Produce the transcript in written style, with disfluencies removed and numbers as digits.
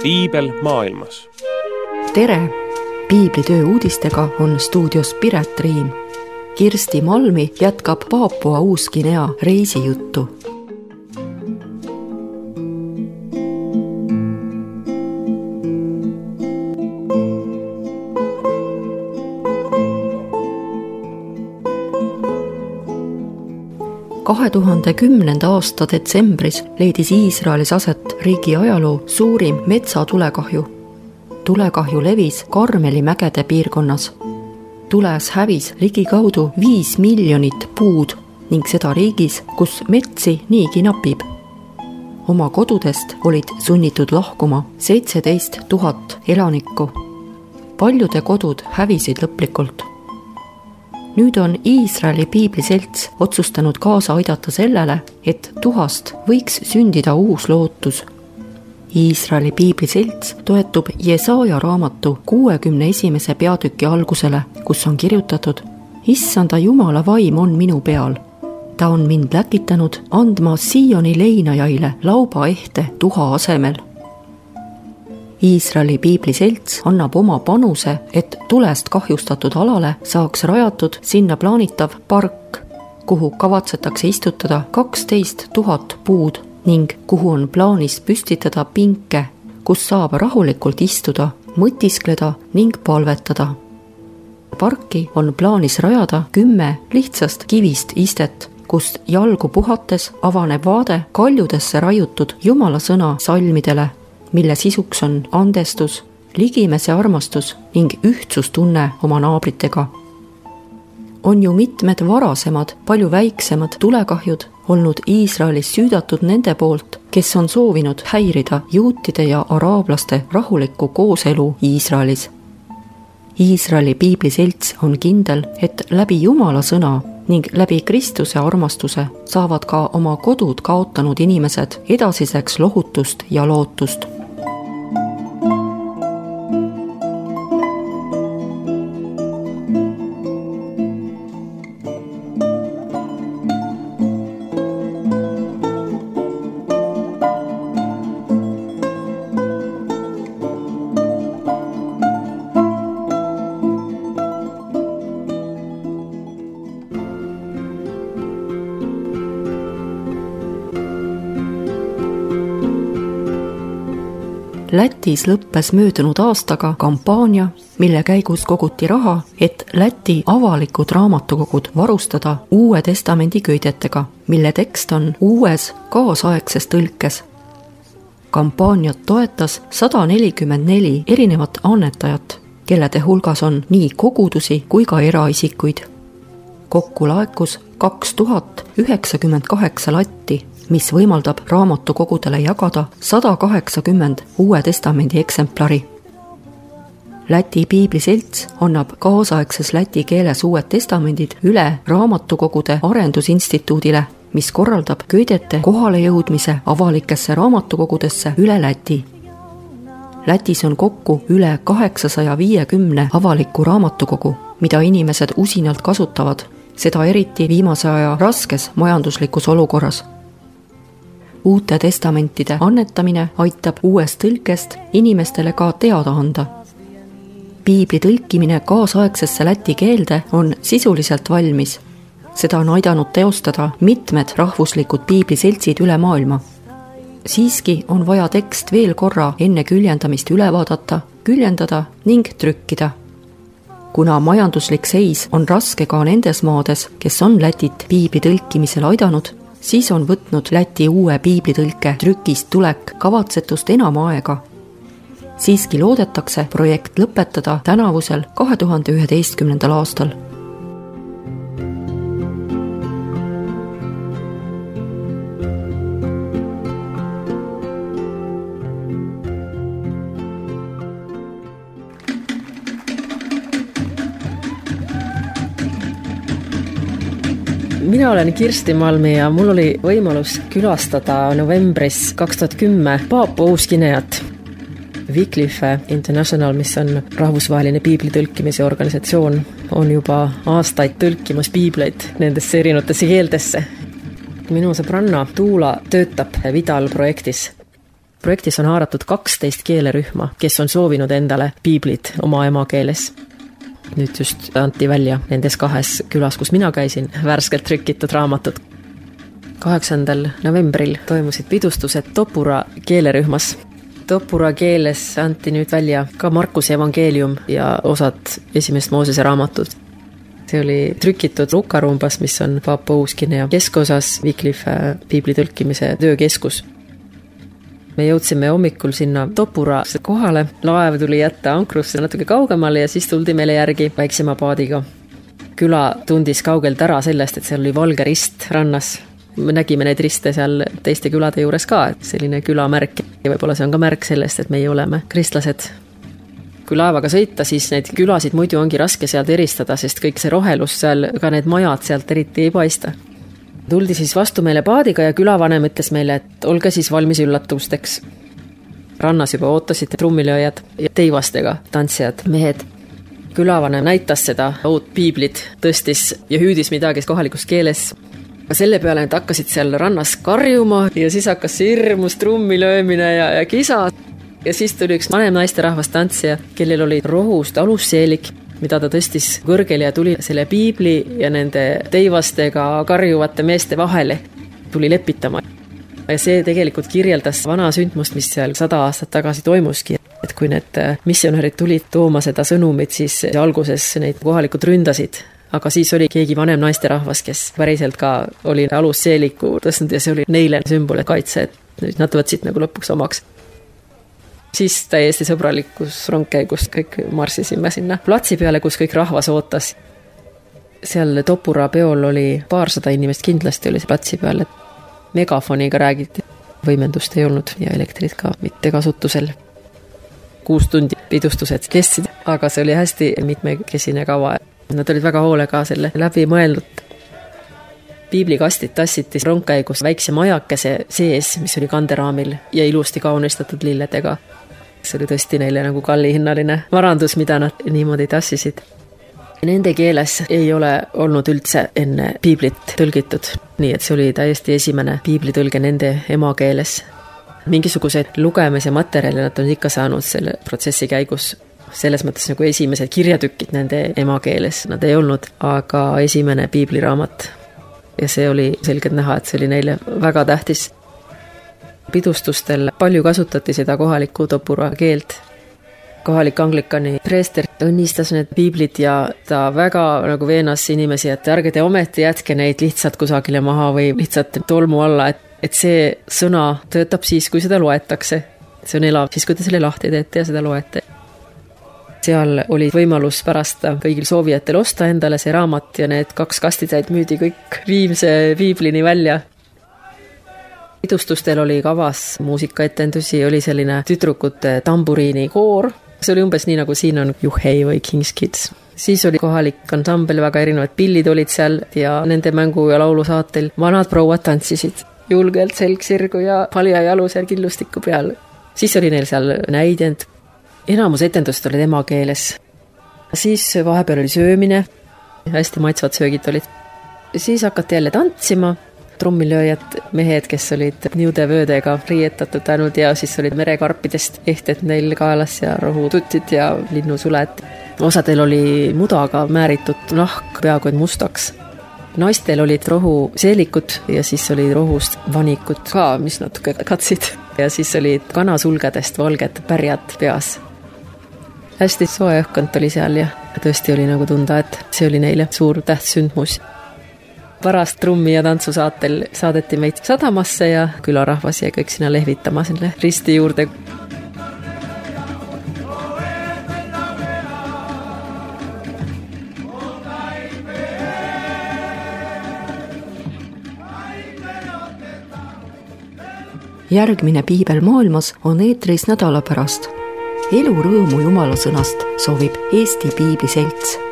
Piibel maailmas. Tere! Piiblitöö uudistega on stuudios Piret Riim. Kirsti Malmi jätkab Paapua Uus-Guinea reisijuttu. – 2010. aasta detsembris leidis Iisraelis aset riigi ajaloo suurim metsatulekahju. Tulekahju levis Karmeli mägede piirkonnas. Tules hävis ligikaudu 5 miljonit puud ning seda riigis, kus metsi niigi napib. Oma kodudest olid sunnitud lahkuma 17 000 elanikku. Paljude kodud hävisid lõplikult. Nüüd on Iisraeli piibliselts otsustanud kaasa aidata sellele, et tuhast võiks sündida uus lootus. Iisraeli piibliselts toetub Jesaja raamatu 61. peatüki algusele, kus on kirjutatud: Issanda Jumala vaim on minu peal. Ta on mind läkitanud andma Sioni leinajaile lauba ehte tuha asemel. Iisraeli piibliselts annab oma panuse, et tulest kahjustatud alale saaks rajatud sinna plaanitav park, kuhu kavatsetakse istutada 12 000 puud ning kuhu on plaanis püstitada pinke, kus saab rahulikult istuda, mõtiskleda ning palvetada. Parki on plaanis rajada 10 lihtsast kivist istet, kust jalgu puhates avaneb vaade kaljudesse raiutud Jumala sõna salmidele, mille sisuks on andestus, ligimese armastus ning ühtsustunne oma naabritega. On ju mitmed varasemad, palju väiksemad tulekahjud olnud Iisraelis süüdatud nende poolt, kes on soovinud häirida juutide ja araablaste rahulikku kooselu Iisraelis. Iisraeli piibliselts on kindel, et läbi Jumala sõna ning läbi Kristuse armastuse saavad ka oma kodud kaotanud inimesed edasiseks lohutust ja lootust. Lätis lõppes möödunud aastaga kampaania, mille käigus koguti raha, et Läti avalikud raamatukogud varustada Uue Testamendi köidetega, mille tekst on uues kaasaegses tõlkes. Kampaaniat toetas 144 erinevat annetajat, kellede hulgas on nii kogudusi kui ka eraisikuid. Kokku laekus 2098 latti, mis võimaldab raamatukogudele jagada 180 Uue Testamendi eksemplari. Läti piibliselts annab kaasaegses läti keeles Uued Testamendid üle raamatukogude arendusinstituudile, mis korraldab köidete kohale jõudmise avalikesse raamatukogudesse üle Läti. Lätis on kokku üle 850 avalikku raamatukogu, mida inimesed usinalt kasutavad, seda eriti viimase aja raskes majanduslikus olukorras. Uute testamentide annetamine aitab uuest tõlkest inimestele ka teada anda. Piibli tõlkimine kaasaegsesse läti keelde on sisuliselt valmis. Seda on aidanud teostada mitmed rahvuslikud piibliseltsid üle maailma. Siiski on vaja tekst veel korra enne küljendamist üle vaadata, küljendada ning trükkida. Kuna majanduslik seis on raske ka nendes maades, kes on Lätit piibli tõlkimisel aidanud, siis on võtnud Läti uue piiblitõlke trükist tulek kavatsetust enam aega. Siiski loodetakse projekt lõpetada tänavusel 2011. aastal. Mina olen Kirsti Malmi ja mul oli võimalus külastada novembris 2010 Paapua Uus-Guineat. Wycliffe International, mis on rahvusvaheline piiblitõlkimise organisatsioon, on juba aastaid tõlkimas piibleid nendesse erinevatesse keeltesse. Minu sõbranna Tuula töötab Vidal projektis projektis on haaratud 12 keelerühma, kes on soovinud endale piiblit oma emakeeles. Nüüd just anti välja nendes 2 külas, kus mina käisin, värskelt trükitud raamatud. 8. novembril toimusid pidustused Topura keelerühmas. Topura keeles anti nüüd välja ka Markuse evangeelium ja osad esimest Moosese raamatud. See oli trükitud Lukarumbas, mis on Paapa Uus-Guinea keskosas Wycliffe piibli tõlkimise töökeskus. Me jõudsime hommikul sinna Topura kohale, laev tuli jätta ankrusse natuke kaugemale ja siis tuldi meile järgi väiksema paadiga. Küla tundis kaugelt ära sellest, et seal oli valge rist rannas. Me nägime neid riste seal teiste külade juures ka, et selline külamärk ja võib-olla see on ka märk sellest, et meie oleme kristlased. Kui laevaga sõita, siis neid külasid muidu ongi raske sealt eristada, sest kõik see rohelus seal, ka need majad sealt eriti ei paista. Tuldi siis vastu meile paadiga ja külavanem ütles meile, et olge siis valmis üllatusteks. Rannas juba ootasid trummilööjad ja teivastega tantsijad, mehed. Külavanem näitas seda uut piiblit, tõstis ja hüüdis midagi kohalikus keeles. Selle peale nad hakkasid seal rannas karjuma ja siis hakkas hirmus trummilöömine ja kisa. Ja siis tuli üks vanem naisterahvas tantsija, kellel oli rohust alusseelik, mida ta tõstis kõrgele ja tuli selle piibli ja nende teivastega karjuvate meeste vahele, tuli lepitama. Ja see tegelikult kirjeldas vana sündmust, mis seal 100 aastat tagasi toimuski. Et kui need missionärid tulid tooma seda sõnumit, siis alguses neid kohalikud ründasid. Aga siis oli keegi vanem naisterahvas, kes päriselt ka oli alusseeliku tõstnud ja see oli neile sümbol kaitse, et nad võtsid nagu lõpuks omaks. Siis täiesti sõbralikus rongkäigus kõik marsisime sinna platsi peale, kus kõik rahvas ootas. Seal Topura peol oli 200 inimest kindlasti oli see platsi peal. Megafoniga räägiti, võimendust ei olnud ja elektrit ka mitte kasutusel. 6 tundi pidustused kestsid, aga see oli hästi mitmekesine kava. Nad olid väga hoolega selle läbi mõeldud. Piiblikastid tassiti rongkäigus väikse majakese sees, mis oli kanderaamil ja ilusti kaunistatud lilledega. See oli tõesti neile nagu kallihinnaline varandus, mida nad niimoodi tassisid. Nende keeles ei ole olnud üldse enne piiblit tõlgitud, nii et see oli täiesti esimene piiblitõlge nende emakeeles. Mingisugused lugemise materjali nad on ikka saanud selle protsessi käigus. Selles mõttes nagu esimesed kirjatükid nende emakeeles nad ei olnud, aga esimene piibliraamat. Ja see oli selgelt näha, et see oli neile väga tähtis. Pidustustel palju kasutati seda kohalikku Topura keelt. Kohalik anglikani preester õnnistas need piiblid ja ta väga nagu veenas inimesi, et ärge te ometi jätke neid lihtsalt kusagile maha või lihtsalt tolmu alla, et see sõna töötab siis, kui seda loetakse. See on elav siis, kui te selle lahti teete ja seda loete. Seal oli võimalus pärast kõigil soovijatel osta endale see raamat ja need 2 kastitäid müüdi kõik viimse piiblini välja. Pidustustel oli kavas muusikaetendusi, oli selline tüdrukute tamburiini koor. See oli umbes nii, nagu siin on Juhei või King's Kids. Siis oli kohalik ansambel, väga erinevad pillid olid seal ja nende mängu ja laulu saatel vanad prouad tantsisid julgelt selgsirgu ja palja jalu seal killustiku peal. Siis oli neil seal näidend. Enamus etendust olid emakeeles. Siis vahepeal oli söömine, hästi maitsvad söögid olid. Siis hakati jälle tantsima, trummilööjad, mehed, kes olid niudevöödega riietatud ainult ja siis olid merekarpidest ehted neil kaelas ja rohututid ja linnusuled. Osadel oli mudaga määritud nahk peaaegu et mustaks. Naistel olid rohuseelikud ja siis oli rohust vanikud ka, mis natuke katsid. Ja siis olid kanasulgedest valged pärjad peas. Hästi soe õhkond oli seal ja tõesti oli nagu tunda, et see oli neile suur tähtsündmus. Pärast trummi ja tantsusaatel saadeti meid sadamasse ja külarahvas jäi kõik sinna lehvitama selle risti juurde. Järgmine Piibel maailmas on eetris nädala pärast. Elu rõõmu Jumala sõnast soovib Eesti Piibli Selts.